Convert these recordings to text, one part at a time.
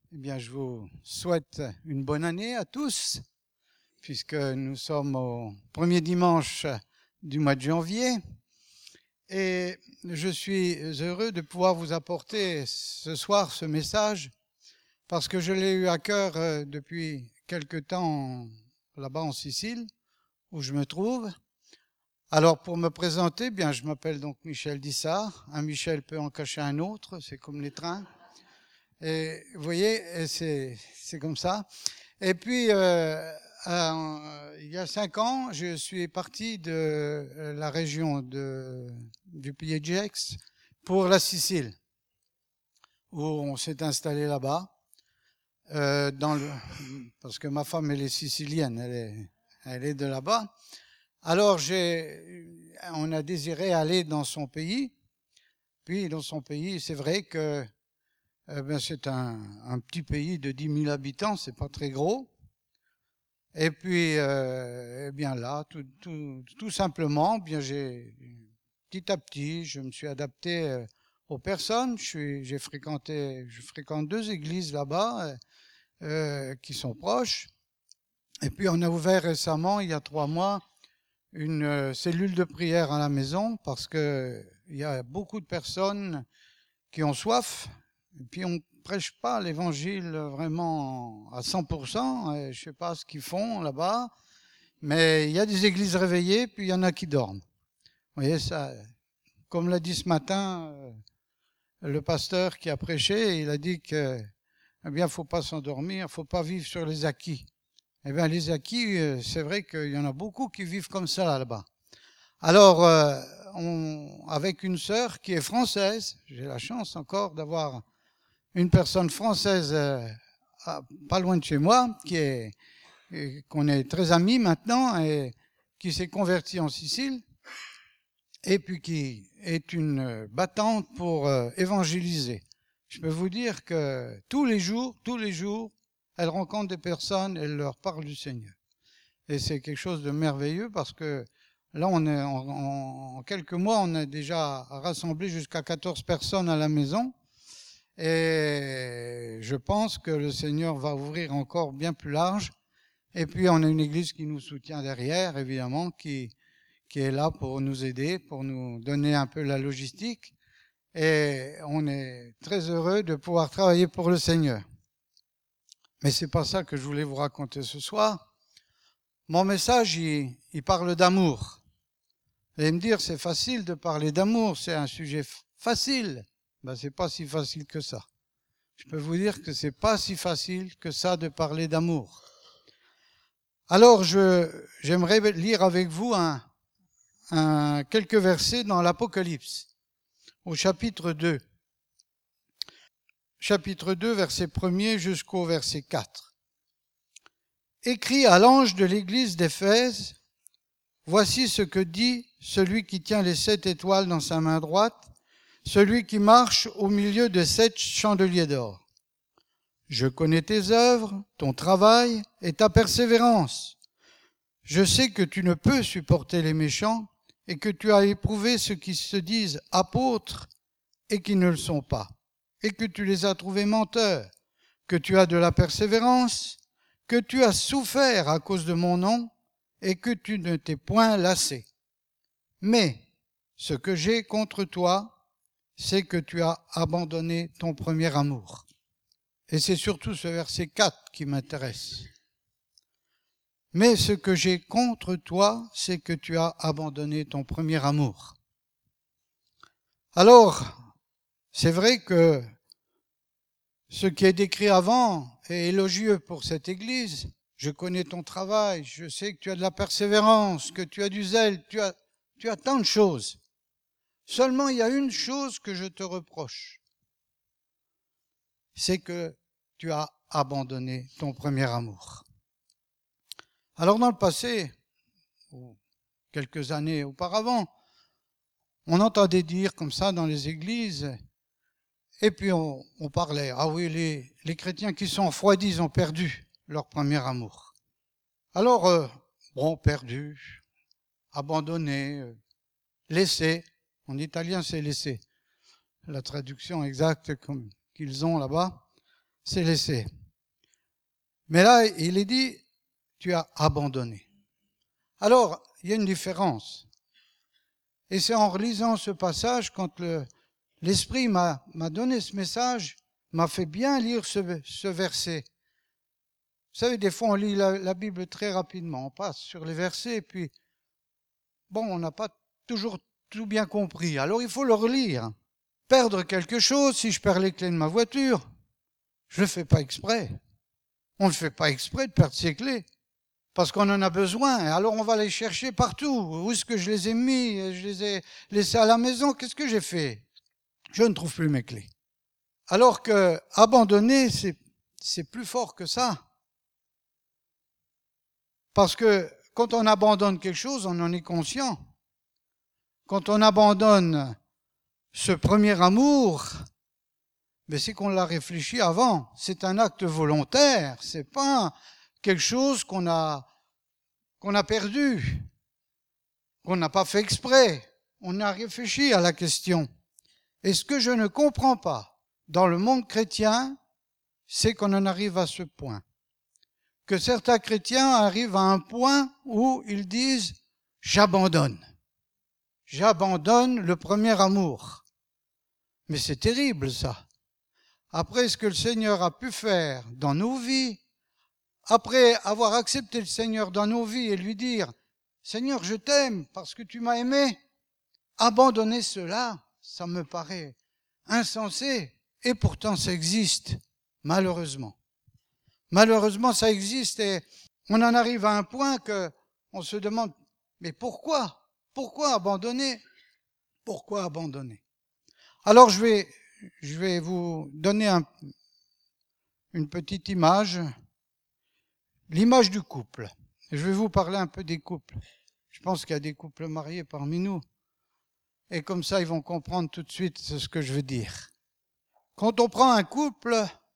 Eh bien, je vous souhaite une bonne année à tous, puisque nous sommes au premier dimanche du mois de janvier. Et je suis heureux de pouvoir vous apporter ce soir ce message, parce que je l'ai eu à cœur depuis quelque temps là-bas en Sicile, où je me trouve. Alors, pour me présenter, bien, je m'appelle donc Michel Dissart. Un Michel peut en cacher un autre, c'est comme les trains. Et vous voyez, c'est comme ça. Et puis, il y a 5 ans, je suis parti de la région du Pays-de-Gex pour la Sicile, où on s'est installé là-bas, parce que ma femme, elle est sicilienne, elle est de là-bas. Alors, on a désiré aller dans son pays. Puis, dans son pays, c'est vrai que c'est un petit pays de 10 000 habitants, c'est pas très gros. Et puis, eh bien là, tout simplement, bien petit à petit, je me suis adapté aux personnes. Je fréquente 2 églises là-bas qui sont proches. Et puis, on a ouvert récemment, il y a 3 mois, une cellule de prière à la maison parce que il y a beaucoup de personnes qui ont soif. Et puis on prêche pas l'évangile vraiment à 100%. Je sais pas ce qu'ils font là-bas, mais il y a des églises réveillées, puis il y en a qui dorment. Vous voyez ça, comme l'a dit ce matin le pasteur qui a prêché, il a dit que eh bien faut pas s'endormir, faut pas vivre sur les acquis. Eh bien les acquis, c'est vrai qu'il y en a beaucoup qui vivent comme ça là-bas. Alors avec une sœur qui est française, j'ai la chance encore d'avoir une personne française pas loin de chez moi, qu'on est très amis maintenant et qui s'est convertie en Sicile et puis qui est une battante pour évangéliser. Je peux vous dire que tous les jours, elle rencontre des personnes, elle leur parle du Seigneur. Et c'est quelque chose de merveilleux parce que là, en quelques mois, on a déjà rassemblé jusqu'à 14 personnes à la maison. Et je pense que le Seigneur va ouvrir encore bien plus large. Et puis, on a une église qui nous soutient derrière, évidemment, qui est là pour nous aider, pour nous donner un peu la logistique. Et on est très heureux de pouvoir travailler pour le Seigneur. Mais c'est pas ça que je voulais vous raconter ce soir. Mon message, il parle d'amour. Vous allez me dire, c'est facile de parler d'amour, c'est un sujet facile. Ben, c'est pas si facile que ça. Je peux vous dire que c'est pas si facile que ça de parler d'amour. Alors, j'aimerais lire avec vous quelques versets dans l'Apocalypse, au chapitre 2. Chapitre 2, verset 1er jusqu'au verset 4. Écrit à l'ange de l'église d'Éphèse, voici ce que dit celui qui tient les 7 étoiles dans sa main droite, celui qui marche au milieu de 7 chandeliers d'or. Je connais tes œuvres, ton travail et ta persévérance. Je sais que tu ne peux supporter les méchants et que tu as éprouvé ceux qui se disent apôtres et qui ne le sont pas, et que tu les as trouvés menteurs, que tu as de la persévérance, que tu as souffert à cause de mon nom et que tu ne t'es point lassé. Mais ce que j'ai contre toi, c'est que tu as abandonné ton premier amour. Et c'est surtout ce verset 4 qui m'intéresse. Mais ce que j'ai contre toi, c'est que tu as abandonné ton premier amour. Alors, c'est vrai que ce qui est décrit avant est élogieux pour cette église. Je connais ton travail, je sais que tu as de la persévérance, que tu as du zèle, tu as tant de choses. Seulement, il y a une chose que je te reproche. C'est que tu as abandonné ton premier amour. Alors dans le passé, quelques années auparavant, on entendait dire comme ça dans les églises, et puis on parlait, ah oui, les chrétiens qui sont refroidis, ils ont perdu leur premier amour. Alors, perdu, abandonné, laissé, en italien c'est laissé, la traduction exacte qu'ils ont là-bas, c'est laissé. Mais là, il est dit, tu as abandonné. Alors, il y a une différence. Et c'est en relisant ce passage, quand l'Esprit m'a donné ce message, m'a fait bien lire ce verset. Vous savez, des fois, on lit la Bible très rapidement. On passe sur les versets et puis, bon, on n'a pas toujours tout bien compris. Alors, il faut le relire. Perdre quelque chose, si je perds les clés de ma voiture, je ne le fais pas exprès. On ne fait pas exprès de perdre ses clés. Parce qu'on en a besoin. Alors on va les chercher partout. Où est-ce que je les ai mis? Je les ai laissés à la maison. Qu'est-ce que j'ai fait? Je ne trouve plus mes clés. Alors que abandonner, c'est plus fort que ça. Parce que quand on abandonne quelque chose, on en est conscient. Quand on abandonne ce premier amour, mais c'est qu'on l'a réfléchi avant. C'est un acte volontaire. C'est pas quelque chose qu'on a perdu, qu'on n'a pas fait exprès. On a réfléchi à la question. Et ce que je ne comprends pas dans le monde chrétien, c'est qu'on en arrive à ce point. Que certains chrétiens arrivent à un point où ils disent « j'abandonne ». J'abandonne le premier amour. Mais c'est terrible ça. Après ce que le Seigneur a pu faire dans nos vies, après avoir accepté le Seigneur dans nos vies et lui dire « Seigneur, je t'aime parce que tu m'as aimé », abandonner cela, ça me paraît insensé. Et pourtant, ça existe, malheureusement. Malheureusement, ça existe et on en arrive à un point que on se demande « Mais pourquoi ? Pourquoi abandonner ? Pourquoi abandonner ?» Alors, je vais vous donner une petite image. L'image du couple. Je vais vous parler un peu des couples. Je pense qu'il y a des couples mariés parmi nous. Et comme ça, ils vont comprendre tout de suite ce que je veux dire. Quand on prend un couple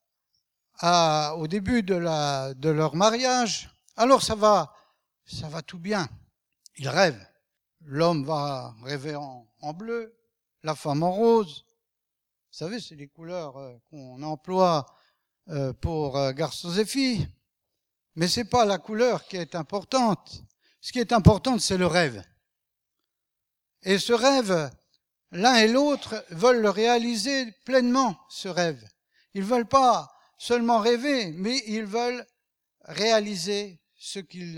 au début de leur mariage, alors ça va tout bien. Ils rêvent. L'homme va rêver en bleu, la femme en rose. Vous savez, c'est les couleurs qu'on emploie pour garçons et filles. Mais c'est pas la couleur qui est importante. Ce qui est important, c'est le rêve. Et ce rêve, l'un et l'autre veulent le réaliser pleinement, ce rêve. Ils veulent pas seulement rêver, mais ils veulent réaliser ce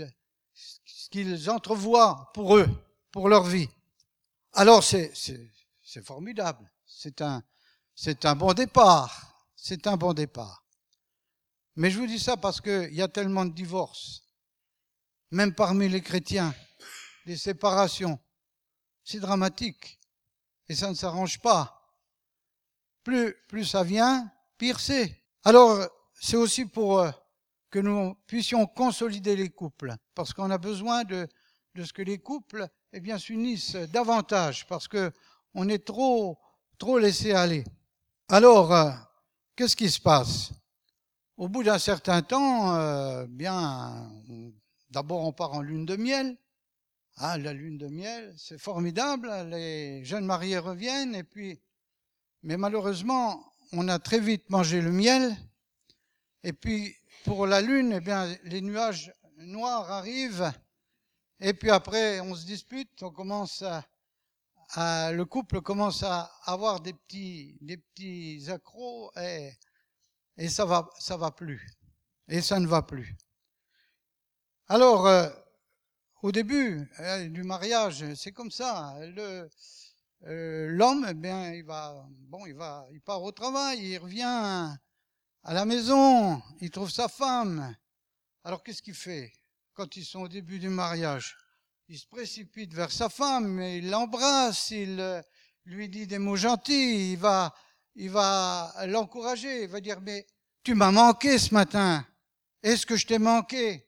qu'ils entrevoient pour eux, pour leur vie. Alors c'est formidable. C'est un bon départ. C'est un bon départ. Mais je vous dis ça parce qu'il y a tellement de divorces, même parmi les chrétiens, des séparations. C'est dramatique et ça ne s'arrange pas. Plus ça vient, pire c'est. Alors, c'est aussi pour que nous puissions consolider les couples, parce qu'on a besoin de ce que les couples s'unissent davantage, parce que on est trop laissé aller. Alors, qu'est-ce qui se passe ? Au bout d'un certain temps, d'abord on part en lune de miel. Ah, la lune de miel, c'est formidable. Les jeunes mariés reviennent mais malheureusement, on a très vite mangé le miel. Et puis, pour la lune, les nuages noirs arrivent. Et puis après, on se dispute. On commence le couple commence à avoir des petits accros et ça va plus. Et ça ne va plus. Alors, au début du mariage, c'est comme ça. L'homme, il part au travail, il revient à la maison, il trouve sa femme. Alors, qu'est-ce qu'il fait quand ils sont au début du mariage? Il se précipite vers sa femme, il l'embrasse, il lui dit des mots gentils, il va l'encourager, il va dire, mais tu m'as manqué ce matin. Est-ce que je t'ai manqué?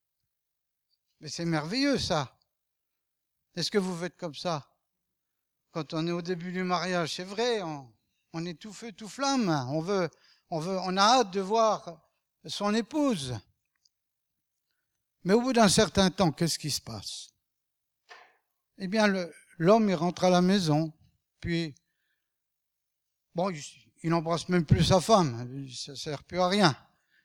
Mais c'est merveilleux ça. Est-ce que vous faites comme ça? Quand on est au début du mariage, c'est vrai, on est tout feu, tout flamme. On a hâte de voir son épouse. Mais au bout d'un certain temps, qu'est-ce qui se passe? Eh bien, l'homme, il rentre à la maison, puis, bon, il n'embrasse même plus sa femme, ça ne sert plus à rien.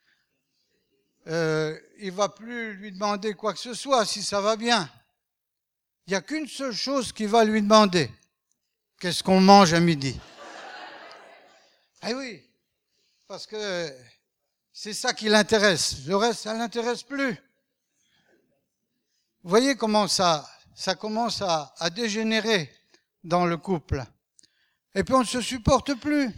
Il va plus lui demander quoi que ce soit si ça va bien. Il n'y a qu'une seule chose qu'il va lui demander. Qu'est-ce qu'on mange à midi? Eh oui, parce que c'est ça qui l'intéresse. Le reste, ça ne l'intéresse plus. Vous voyez comment ça commence à dégénérer dans le couple. Et puis on ne se supporte plus.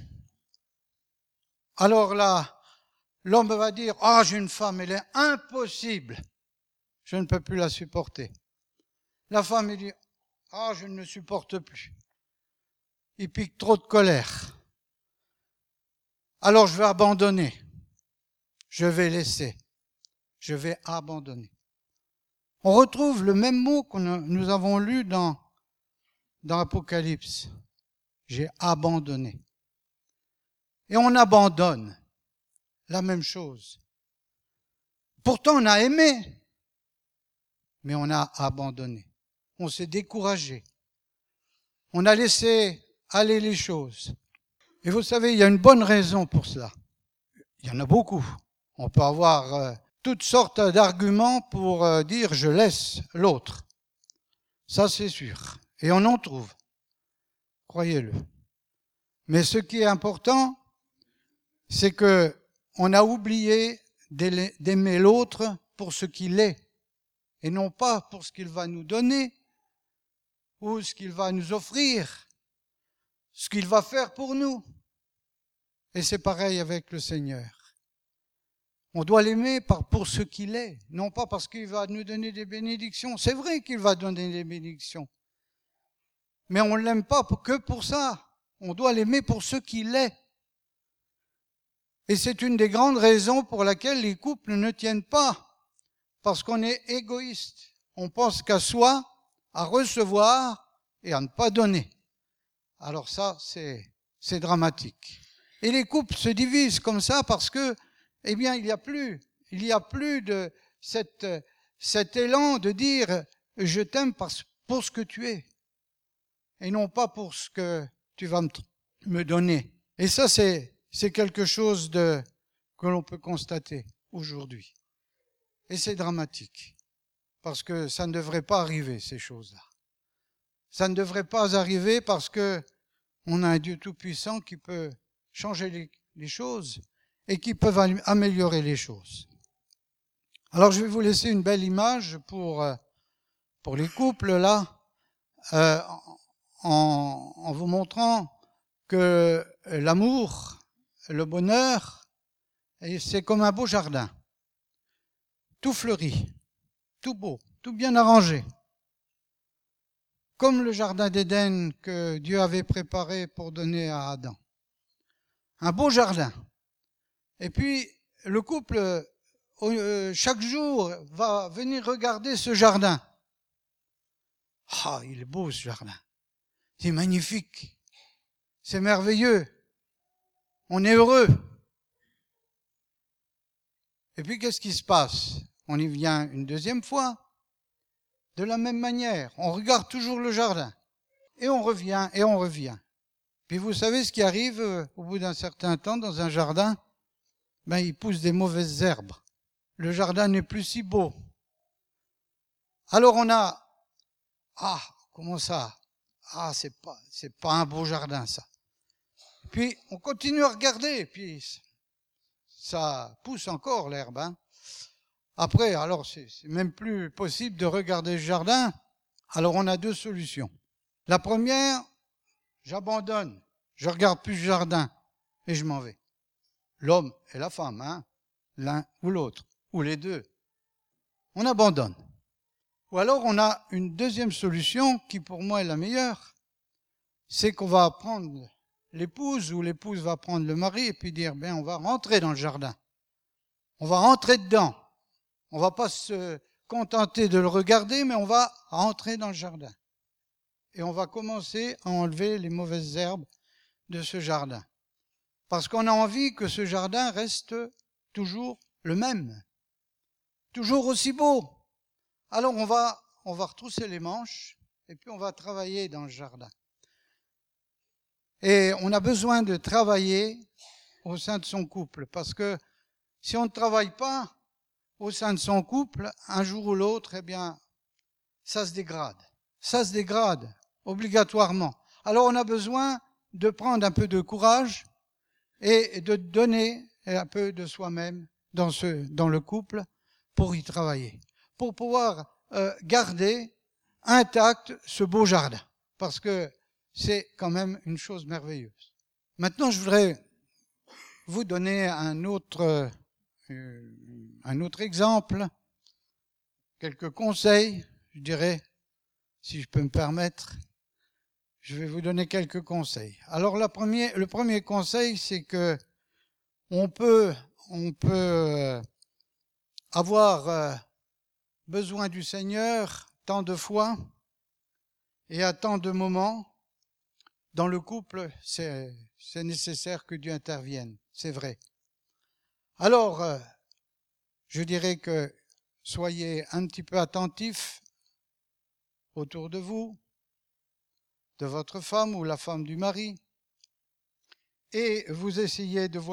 Alors là, l'homme va dire, ah, j'ai une femme, elle est impossible. Je ne peux plus la supporter. La femme, elle dit, ah, je ne le supporte plus. Il pique trop de colère. Alors je vais abandonner. Je vais laisser. Je vais abandonner. On retrouve le même mot que nous avons lu dans l'Apocalypse. J'ai abandonné. Et on abandonne la même chose. Pourtant, on a aimé, mais on a abandonné. On s'est découragé. On a laissé aller les choses. Et vous savez, il y a une bonne raison pour cela. Il y en a beaucoup. On peut avoir toutes sortes d'arguments pour dire « je laisse l'autre ». Ça, c'est sûr. Et on en trouve. Croyez-le. Mais ce qui est important, c'est que on a oublié d'aimer l'autre pour ce qu'il est, et non pas pour ce qu'il va nous donner, ou ce qu'il va nous offrir, ce qu'il va faire pour nous. Et c'est pareil avec le Seigneur. On doit l'aimer pour ce qu'il est, non pas parce qu'il va nous donner des bénédictions. C'est vrai qu'il va donner des bénédictions, mais on ne l'aime pas que pour ça. On doit l'aimer pour ce qu'il est. Et c'est une des grandes raisons pour laquelle les couples ne tiennent pas. Parce qu'on est égoïste. On pense qu'à soi, à recevoir et à ne pas donner. Alors ça, c'est dramatique. Et les couples se divisent comme ça parce que, eh bien, il y a plus de cet élan de dire je t'aime pour ce que tu es. Et non pas pour ce que tu vas me donner. Et ça, c'est quelque chose que l'on peut constater aujourd'hui. Et c'est dramatique, parce que ça ne devrait pas arriver, ces choses-là. Ça ne devrait pas arriver parce que on a un Dieu tout-puissant qui peut changer les choses et qui peut améliorer les choses. Alors je vais vous laisser une belle image pour les couples, là, en vous montrant que l'amour, le bonheur, c'est comme un beau jardin. Tout fleuri, tout beau, tout bien arrangé. Comme le jardin d'Éden que Dieu avait préparé pour donner à Adam. Un beau jardin. Et puis, le couple, chaque jour, va venir regarder ce jardin. Ah, il est beau ce jardin. C'est magnifique. C'est merveilleux. On est heureux. Et puis, qu'est-ce qui se passe? On y vient une deuxième fois. De la même manière, on regarde toujours le jardin. Et on revient, et on revient. Puis vous savez ce qui arrive au bout d'un certain temps dans un jardin? Il pousse des mauvaises herbes. Le jardin n'est plus si beau. Alors on a, comment ça? C'est pas un beau jardin, ça. Puis on continue à regarder, puis ça pousse encore l'herbe, hein. Après, alors c'est même plus possible de regarder le jardin. Alors on a deux solutions. La première, j'abandonne, je regarde plus le jardin et je m'en vais. L'homme et la femme, hein, l'un ou l'autre, ou les deux. On abandonne. Ou alors on a une deuxième solution qui pour moi est la meilleure. C'est qu'on va prendre l'épouse ou l'épouse va prendre le mari et puis dire, on va rentrer dans le jardin. On va rentrer dedans. On va pas se contenter de le regarder, mais on va rentrer dans le jardin. Et on va commencer à enlever les mauvaises herbes de ce jardin. Parce qu'on a envie que ce jardin reste toujours le même. Toujours aussi beau. Alors on va retrousser les manches et puis on va travailler dans le jardin. Et on a besoin de travailler au sein de son couple, parce que si on ne travaille pas au sein de son couple, un jour ou l'autre, eh bien, ça se dégrade. Ça se dégrade, obligatoirement. Alors on a besoin de prendre un peu de courage et de donner un peu de soi-même dans le couple pour y travailler, pour pouvoir garder intact ce beau jardin, parce que c'est quand même une chose merveilleuse. Maintenant, je voudrais vous donner un autre exemple, quelques conseils, je dirais, si je peux me permettre. Je vais vous donner quelques conseils. Alors, le premier conseil, c'est que on peut avoir besoin du Seigneur tant de fois et à tant de moments. Dans le couple, c'est nécessaire que Dieu intervienne, c'est vrai. Alors, je dirais que soyez un petit peu attentifs autour de vous, de votre femme ou la femme du mari, et vous essayez de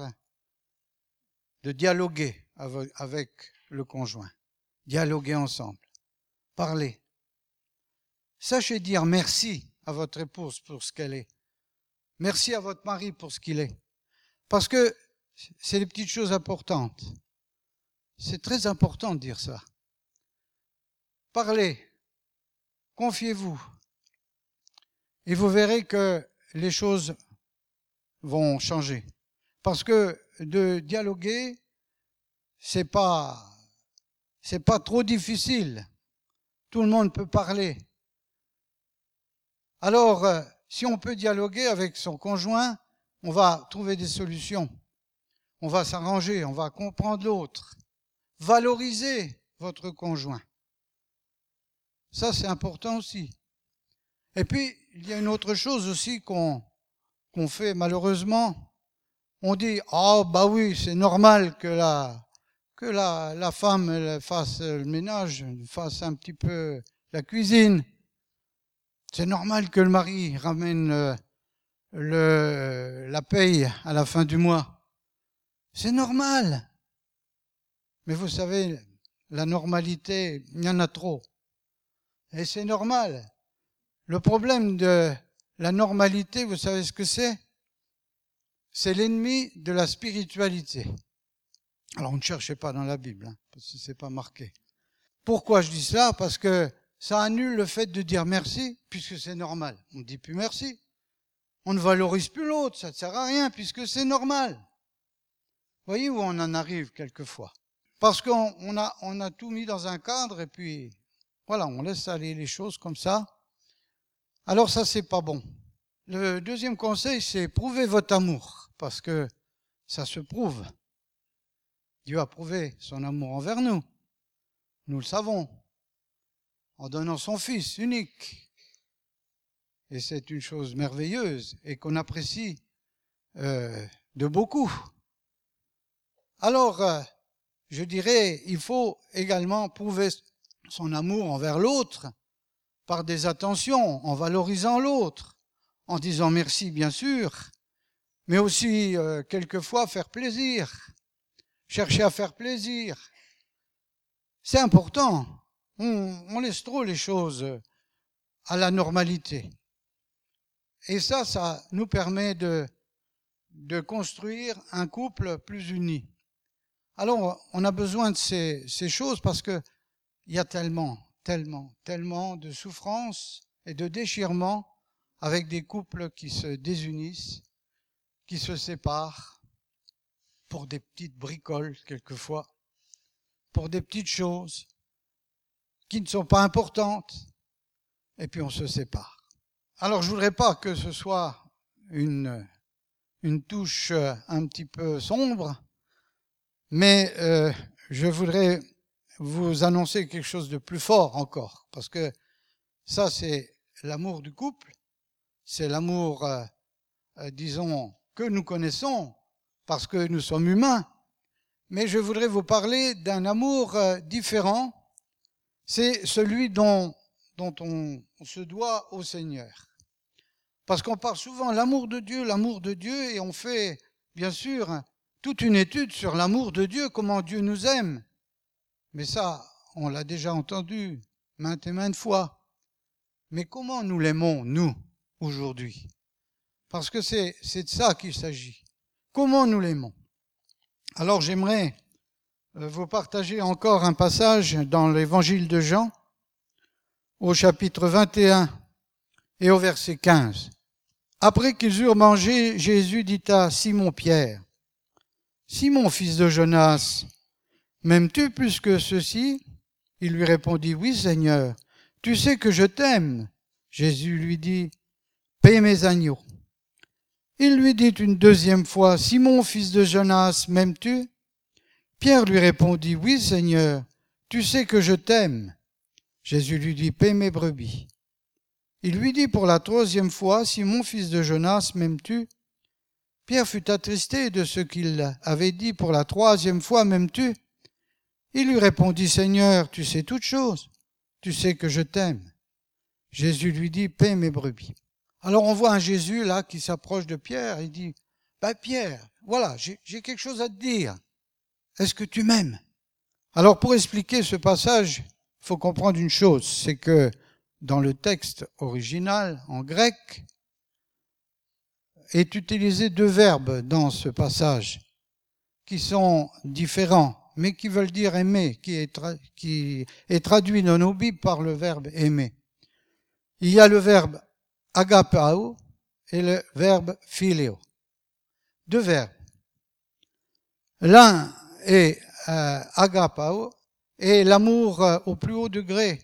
dialoguer avec le conjoint, dialoguer ensemble, parler. Sachez dire merci à votre épouse pour ce qu'elle est. Merci à votre mari pour ce qu'il est. Parce que c'est les petites choses importantes. C'est très important de dire ça. Parlez, confiez-vous, et vous verrez que les choses vont changer. Parce que de dialoguer, c'est pas trop difficile. Tout le monde peut parler. Alors, si on peut dialoguer avec son conjoint, on va trouver des solutions. On va s'arranger, on va comprendre l'autre. Valorisez votre conjoint. Ça, c'est important aussi. Et puis, il y a une autre chose aussi qu'on fait malheureusement. On dit, bah oui, c'est normal que la femme elle fasse le ménage, fasse un petit peu la cuisine. C'est normal que le mari ramène la paye à la fin du mois. C'est normal. Mais vous savez, la normalité, il y en a trop. Et c'est normal. Le problème de la normalité, vous savez ce que c'est? C'est l'ennemi de la spiritualité. Alors on ne cherchez pas dans la Bible, parce que c'est pas marqué. Pourquoi je dis cela? Parce que ça annule le fait de dire merci, puisque c'est normal. On ne dit plus merci. On ne valorise plus l'autre, ça ne sert à rien, puisque c'est normal. Voyez où on en arrive quelquefois. Parce qu'on a tout mis dans un cadre, et puis voilà, on laisse aller les choses comme ça. Alors ça, c'est pas bon. Le deuxième conseil, c'est prouver votre amour, parce que ça se prouve. Dieu a prouvé son amour envers nous. Nous le savons, en donnant son Fils unique. Et c'est une chose merveilleuse et qu'on apprécie de beaucoup. Alors, je dirais, il faut également prouver son amour envers l'autre par des attentions, en valorisant l'autre, en disant merci bien sûr, mais aussi quelquefois faire plaisir, chercher à faire plaisir. C'est important. On laisse trop les choses à la normalité. Et ça nous permet de construire un couple plus uni. Alors, on a besoin de ces choses parce que il y a tellement de souffrances et de déchirements avec des couples qui se désunissent, qui se séparent pour des petites bricoles quelquefois, pour des petites choses qui ne sont pas importantes, et puis on se sépare. Alors je voudrais pas que ce soit une touche un petit peu sombre, mais je voudrais vous annoncer quelque chose de plus fort encore, parce que ça c'est l'amour du couple, c'est l'amour, disons, que nous connaissons, parce que nous sommes humains, mais je voudrais vous parler d'un amour différent, c'est celui dont on se doit au Seigneur. Parce qu'on parle souvent l'amour de Dieu, et on fait, bien sûr, toute une étude sur l'amour de Dieu, comment Dieu nous aime. Mais ça, on l'a déjà entendu maintes et maintes fois. Mais comment nous l'aimons, nous, aujourd'hui? Parce que c'est de ça qu'il s'agit. Comment nous l'aimons? Alors j'aimerais vous partager encore un passage dans l'évangile de Jean, au chapitre 21 et au verset 15. Après qu'ils eurent mangé, Jésus dit à Simon-Pierre, « Simon, fils de Jonas, m'aimes-tu plus que ceci ?» Il lui répondit, « Oui, Seigneur, tu sais que je t'aime. » Jésus lui dit, « Paie mes agneaux. » Il lui dit une deuxième fois, « Simon, fils de Jonas, m'aimes-tu » Pierre lui répondit, « Oui, Seigneur, tu sais que je t'aime. » Jésus lui dit, « Paie mes brebis. » Il lui dit pour la troisième fois, « Simon, fils de Jonas, m'aimes-tu » Pierre fut attristé de ce qu'il avait dit pour la troisième fois, « M'aimes-tu » Il lui répondit, « Seigneur, tu sais toutes choses, tu sais que je t'aime. » Jésus lui dit, « Paie mes brebis. » Alors on voit un Jésus là qui s'approche de Pierre, il dit, « Pierre, voilà, j'ai quelque chose à te dire. Est-ce que tu m'aimes » Alors pour expliquer ce passage, il faut comprendre une chose, c'est que dans le texte original, en grec, est utilisé deux verbes dans ce passage qui sont différents, mais qui veulent dire aimer, qui est traduit dans nos Bibles par le verbe aimer. Il y a le verbe agapao et le verbe phileo. Deux verbes. L'un est agapao et l'amour au plus haut degré,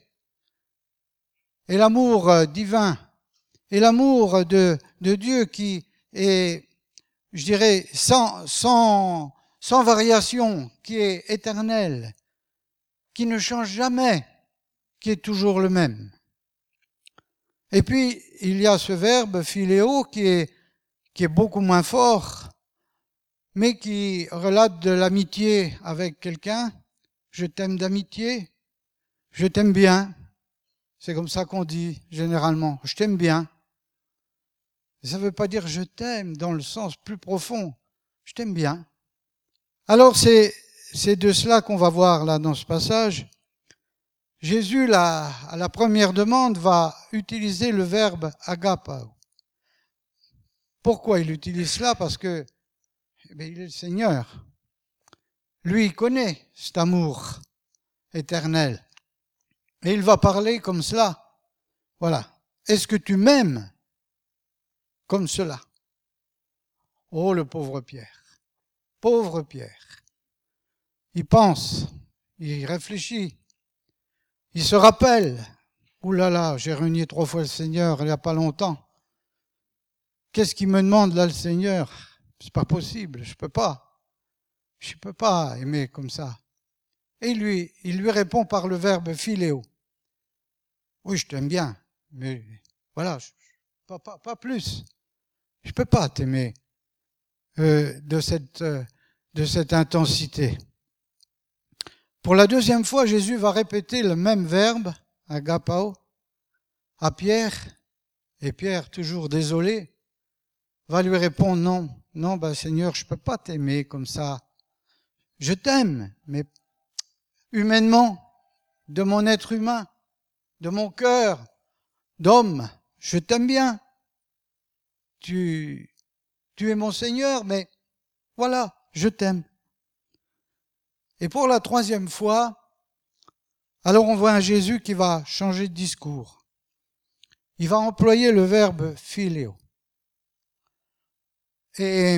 et l'amour divin, et l'amour de Dieu qui est, je dirais, sans variation, qui est éternel, qui ne change jamais, qui est toujours le même. Et puis, il y a ce verbe philéo qui est beaucoup moins fort, mais qui relate de l'amitié avec quelqu'un. Je t'aime d'amitié, je t'aime bien. C'est comme ça qu'on dit généralement, je t'aime bien. Ça ne veut pas dire je t'aime dans le sens plus profond, je t'aime bien. Alors c'est de cela qu'on va voir là dans ce passage. Jésus, à la première demande, va utiliser le verbe agapao. Pourquoi il utilise cela? Parce que il est le Seigneur. Lui, il connaît cet amour éternel. Et il va parler comme cela. Voilà. Est-ce que tu m'aimes comme cela? Oh, le pauvre Pierre. Pauvre Pierre. Il pense, il réfléchit, il se rappelle. Ouh là là, j'ai renié 3 fois le Seigneur il n'y a pas longtemps. Qu'est-ce qu'il me demande là, le Seigneur? C'est pas possible, je peux pas. Je peux pas aimer comme ça. Et il lui répond par le verbe philéo. Oui, je t'aime bien, mais voilà, pas plus. Je peux pas t'aimer de cette intensité. Pour la deuxième fois, Jésus va répéter le même verbe, agapao, à Pierre, et Pierre, toujours désolé, va lui répondre non, Seigneur, je peux pas t'aimer comme ça. Je t'aime, mais humainement, de mon être humain, de mon cœur d'homme, je t'aime bien. Tu es mon Seigneur, mais voilà, je t'aime. Et pour la troisième fois, alors on voit un Jésus qui va changer de discours. Il va employer le verbe philéo. Et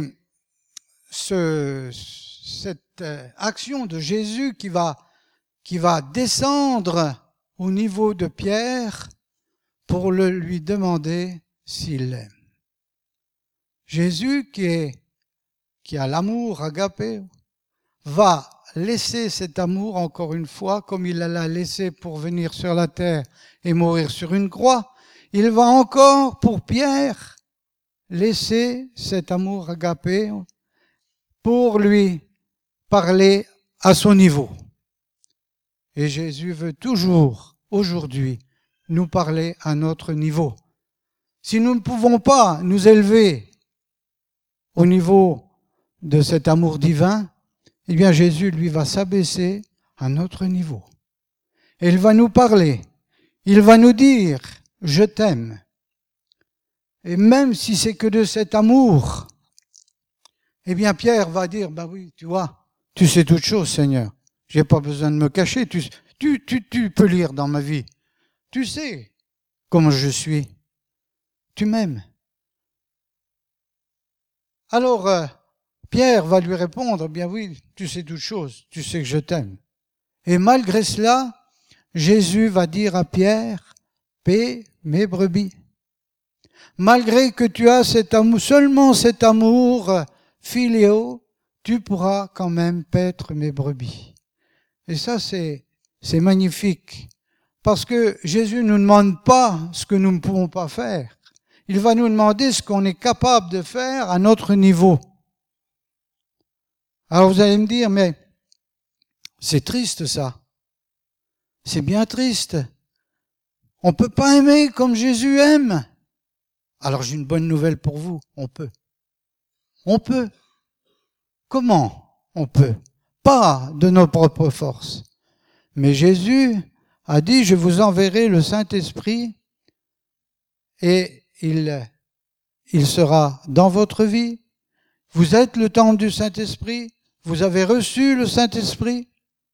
cette action de Jésus qui va descendre au niveau de Pierre pour lui demander s'il l'aime. Jésus qui a l'amour agapé va laisser cet amour encore une fois comme il l'a laissé pour venir sur la terre et mourir sur une croix. Il va encore pour Pierre laisser cet amour agapé pour lui parler à son niveau. Et Jésus veut toujours, aujourd'hui, nous parler à notre niveau. Si nous ne pouvons pas nous élever au niveau de cet amour divin, eh bien Jésus, lui, va s'abaisser à notre niveau. Et il va nous parler. Il va nous dire « Je t'aime ». Et même si c'est que de cet amour, eh bien Pierre va dire « Ben oui, tu vois, tu sais toutes choses, Seigneur. J'ai pas besoin de me cacher. Tu peux lire dans ma vie. Tu sais comment je suis. Tu m'aimes. » Alors, Pierre va lui répondre, bien oui, tu sais toutes choses, tu sais que je t'aime. Et malgré cela, Jésus va dire à Pierre, paie mes brebis. Malgré que tu as cet amour, seulement cet amour philéo, tu pourras quand même paître mes brebis. Et ça, c'est magnifique. Parce que Jésus ne nous demande pas ce que nous ne pouvons pas faire. Il va nous demander ce qu'on est capable de faire à notre niveau. Alors vous allez me dire, mais c'est triste ça. C'est bien triste. On ne peut pas aimer comme Jésus aime. Alors j'ai une bonne nouvelle pour vous. On peut. On peut. Comment on peut? Pas de nos propres forces. Mais Jésus a dit, je vous enverrai le Saint-Esprit et il sera dans votre vie. Vous êtes le temple du Saint-Esprit. Vous avez reçu le Saint-Esprit.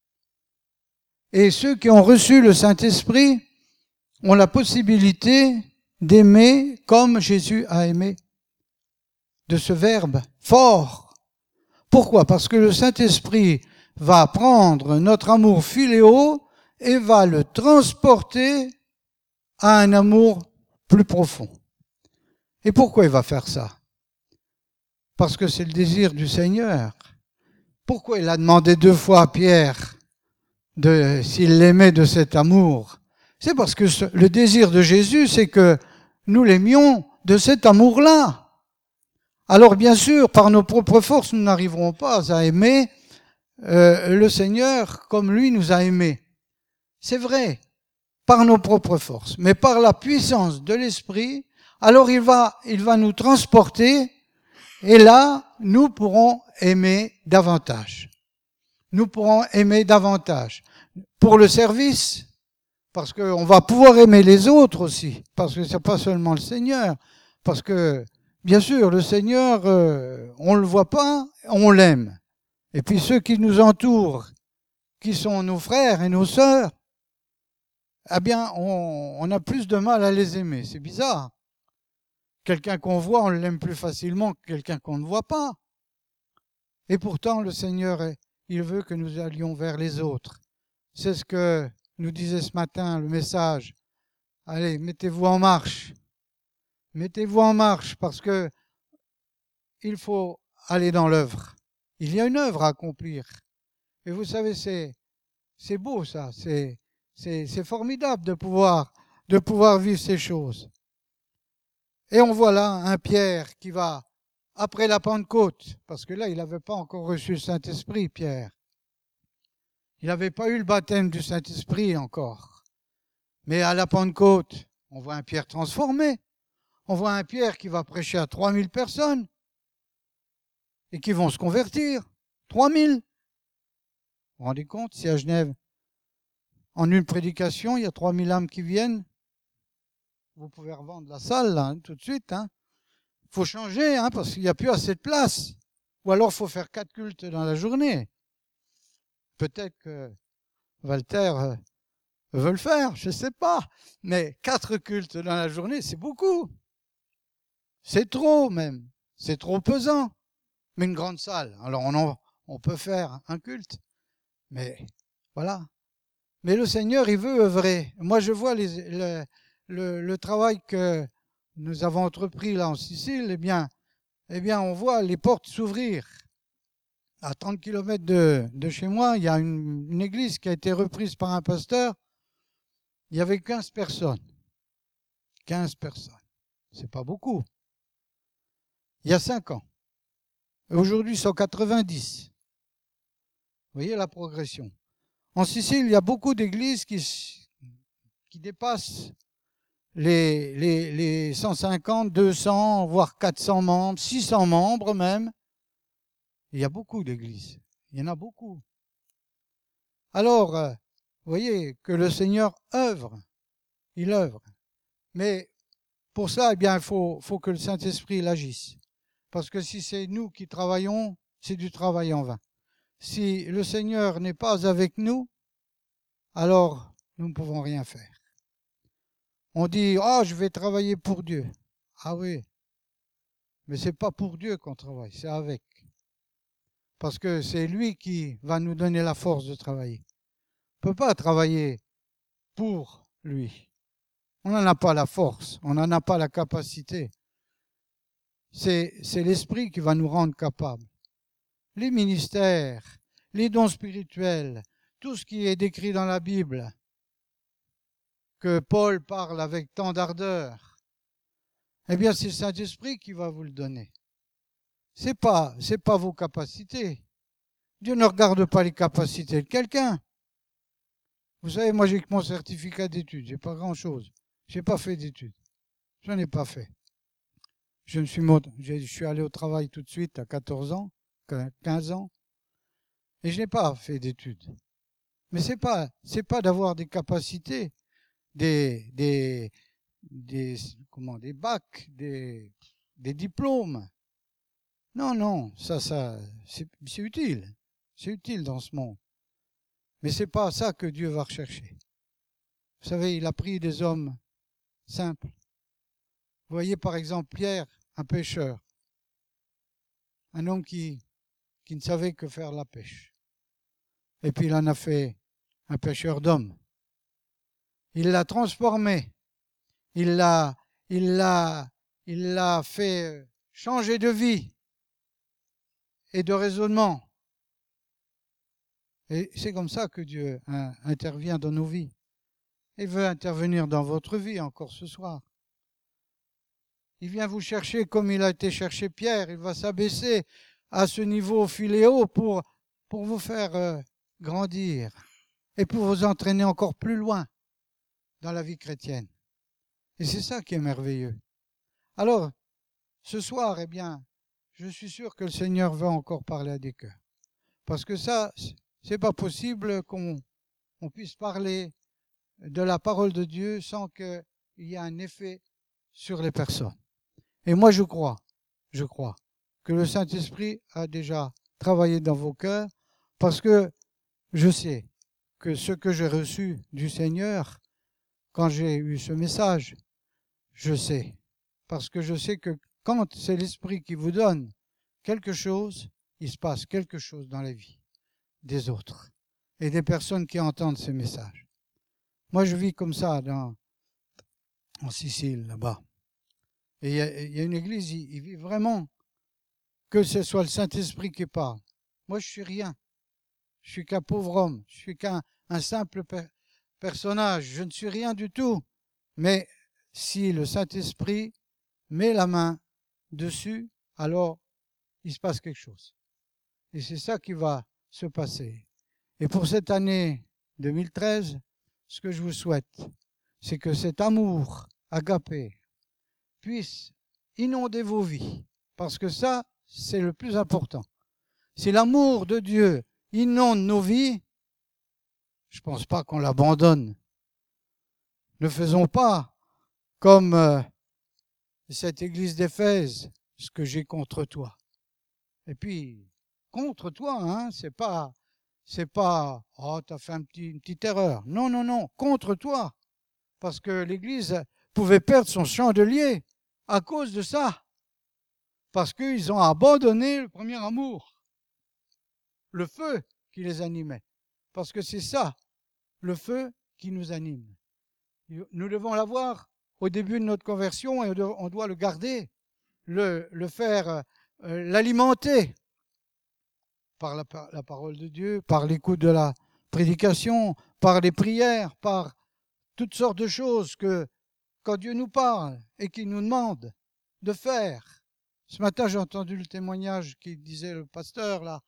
Et ceux qui ont reçu le Saint-Esprit ont la possibilité d'aimer comme Jésus a aimé. De ce verbe fort. Pourquoi? Parce que le Saint-Esprit va prendre notre amour philéo et va le transporter à un amour plus profond. Et pourquoi il va faire ça? Parce que c'est le désir du Seigneur. Pourquoi il a demandé 2 fois à Pierre s'il l'aimait de cet amour? C'est parce que le désir de Jésus, c'est que nous l'aimions de cet amour-là. Alors bien sûr, par nos propres forces, nous n'arriverons pas à aimer le Seigneur comme lui nous a aimés. C'est vrai, par nos propres forces, mais par la puissance de l'Esprit, alors il va nous transporter et là, nous pourrons aimer davantage. Nous pourrons aimer davantage. Pour le service, parce qu'on va pouvoir aimer les autres aussi, parce que c'est pas seulement le Seigneur, parce que, bien sûr, le Seigneur, on le voit pas, on l'aime. Et puis ceux qui nous entourent, qui sont nos frères et nos sœurs, eh bien, on a plus de mal à les aimer. C'est bizarre. Quelqu'un qu'on voit, on l'aime plus facilement que quelqu'un qu'on ne voit pas. Et pourtant, le Seigneur, il veut que nous allions vers les autres. C'est ce que nous disait ce matin le message. Allez, mettez-vous en marche. Mettez-vous en marche parce que il faut aller dans l'œuvre. Il y a une œuvre à accomplir. Et vous savez, c'est beau ça. C'est formidable de pouvoir vivre ces choses. Et on voit là un Pierre qui va, après la Pentecôte, parce que là, il n'avait pas encore reçu le Saint-Esprit, Pierre. Il n'avait pas eu le baptême du Saint-Esprit encore. Mais à la Pentecôte, on voit un Pierre transformé. On voit un Pierre qui va prêcher à 3000 personnes et qui vont se convertir. 3000. Vous vous rendez compte, si à Genève, en une prédication, il y a 3000 âmes qui viennent, vous pouvez revendre la salle là, tout de suite. Il faut changer parce qu'il n'y a plus assez de place. Ou alors il faut faire 4 cultes dans la journée. Peut-être que Walter veut le faire, je ne sais pas. Mais 4 cultes dans la journée, c'est beaucoup. C'est trop même. C'est trop pesant. Mais une grande salle, alors on peut faire un culte. Mais voilà. Mais le Seigneur, il veut œuvrer. Moi, je vois le travail que nous avons entrepris là en Sicile. Eh bien, on voit les portes s'ouvrir. À 30 km de chez moi, il y a une église qui a été reprise par un pasteur. Il y avait 15 personnes. 15 personnes. C'est pas beaucoup. Il y a 5 ans. Et aujourd'hui, 190. Vous voyez la progression. En Sicile, il y a beaucoup d'églises qui dépassent les 150, 200, voire 400 membres, 600 membres même. Il y a beaucoup d'églises. Il y en a beaucoup. Alors, vous voyez que le Seigneur œuvre. Il œuvre. Mais pour ça, eh bien, il faut que le Saint-Esprit l'agisse. Parce que si c'est nous qui travaillons, c'est du travail en vain. Si le Seigneur n'est pas avec nous, alors nous ne pouvons rien faire. On dit, oh, je vais travailler pour Dieu. Ah oui, mais c'est pas pour Dieu qu'on travaille, c'est avec. Parce que c'est lui qui va nous donner la force de travailler. On ne peut pas travailler pour lui. On n'en a pas la force, on n'en a pas la capacité. C'est l'Esprit qui va nous rendre capables. Les ministères, les dons spirituels, tout ce qui est décrit dans la Bible, que Paul parle avec tant d'ardeur, eh bien c'est le Saint-Esprit qui va vous le donner. C'est pas vos capacités. Dieu ne regarde pas les capacités de quelqu'un. Vous savez, moi j'ai que mon certificat d'études, j'ai pas grand-chose. J'ai pas fait d'études. Je n'en ai pas fait. Je suis allé au travail tout de suite à 14 ans, 15 ans, et je n'ai pas fait d'études. Mais c'est pas d'avoir des capacités, des bacs, des diplômes. Non, ça c'est utile. C'est utile dans ce monde. Mais c'est pas ça que Dieu va rechercher. Vous savez, il a pris des hommes simples. Vous voyez par exemple Pierre, un pêcheur, un homme qui ne savait que faire la pêche. Et puis il en a fait un pêcheur d'hommes. Il l'a transformé. Il l'a fait changer de vie et de raisonnement. Et c'est comme ça que Dieu intervient dans nos vies. Il veut intervenir dans votre vie encore ce soir. Il vient vous chercher comme il a été chercher Pierre. Il va s'abaisser à ce niveau philéo pour vous faire grandir et pour vous entraîner encore plus loin dans la vie chrétienne. Et c'est ça qui est merveilleux. Alors, ce soir, eh bien, je suis sûr que le Seigneur va encore parler à des cœurs. Parce que ça, c'est pas possible qu'on puisse parler de la parole de Dieu sans qu'il y ait un effet sur les personnes. Et moi, je crois que le Saint-Esprit a déjà travaillé dans vos cœurs parce que je sais que ce que j'ai reçu du Seigneur, quand j'ai eu ce message, je sais. Parce que je sais que quand c'est l'Esprit qui vous donne quelque chose, il se passe quelque chose dans la vie des autres et des personnes qui entendent ces messages. Moi, je vis comme ça en Sicile, là-bas. Et il y a une église, il vit vraiment que ce soit le Saint-Esprit qui parle. Moi, je suis rien. Je suis qu'un pauvre homme. Je suis qu'un simple personnage. Je ne suis rien du tout. Mais si le Saint-Esprit met la main dessus, alors il se passe quelque chose. Et c'est ça qui va se passer. Et pour cette année 2013, ce que je vous souhaite, c'est que cet amour agapé puisse inonder vos vies. Parce que ça, c'est le plus important. Si l'amour de Dieu inonde nos vies, je ne pense pas qu'on l'abandonne. Ne faisons pas comme cette église d'Éphèse, ce que j'ai contre toi. Et puis, contre toi, hein, c'est pas, oh, t'as fait une petite erreur. Non, contre toi. Parce que l'église pouvait perdre son chandelier à cause de ça. Parce qu'ils ont abandonné le premier amour. Le feu qui les animait. Parce que c'est ça, le feu qui nous anime. Nous devons l'avoir au début de notre conversion et on doit le garder, le faire, l'alimenter par la parole de Dieu, par l'écoute de la prédication, par les prières, par toutes sortes de choses que quand Dieu nous parle et qu'il nous demande de faire. Ce matin, j'ai entendu le témoignage qui disait le pasteur là,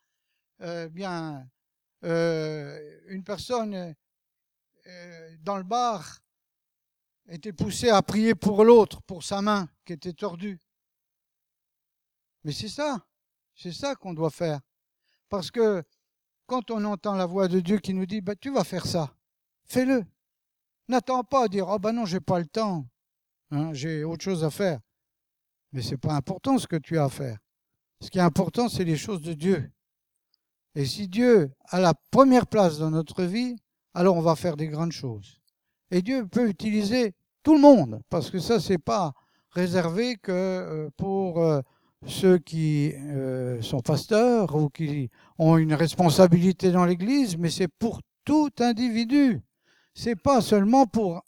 une personne dans le bar était poussé à prier pour l'autre, pour sa main qui était tordue. Mais c'est ça qu'on doit faire. Parce que quand on entend la voix de Dieu qui nous dit, tu vas faire ça, fais-le. N'attends pas à dire, non, j'ai pas le temps, j'ai autre chose à faire. Mais c'est pas important ce que tu as à faire. Ce qui est important, c'est les choses de Dieu. Et si Dieu a la première place dans notre vie, alors on va faire des grandes choses. Et Dieu peut utiliser tout le monde, parce que ça, c'est pas réservé que pour ceux qui sont pasteurs ou qui ont une responsabilité dans l'Église, mais c'est pour tout individu. C'est pas seulement pour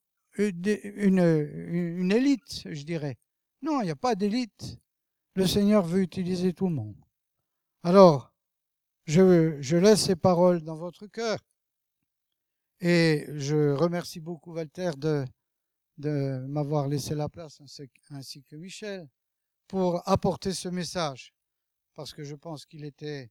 une élite, je dirais. Non, il n'y a pas d'élite. Le Seigneur veut utiliser tout le monde. Alors, je laisse ces paroles dans votre cœur et je remercie beaucoup Walter de m'avoir laissé la place, ainsi que Michel, pour apporter ce message, parce que je pense qu'il était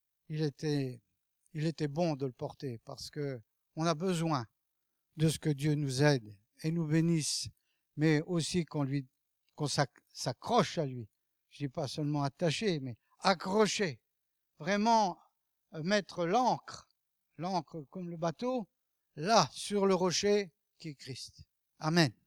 bon de le porter, parce que on a besoin de ce que Dieu nous aide et nous bénisse, mais aussi qu'on s'accroche à lui. Je dis pas seulement attaché, mais accroché. Vraiment mettre l'ancre comme le bateau, là, sur le rocher qui est Christ. Amen.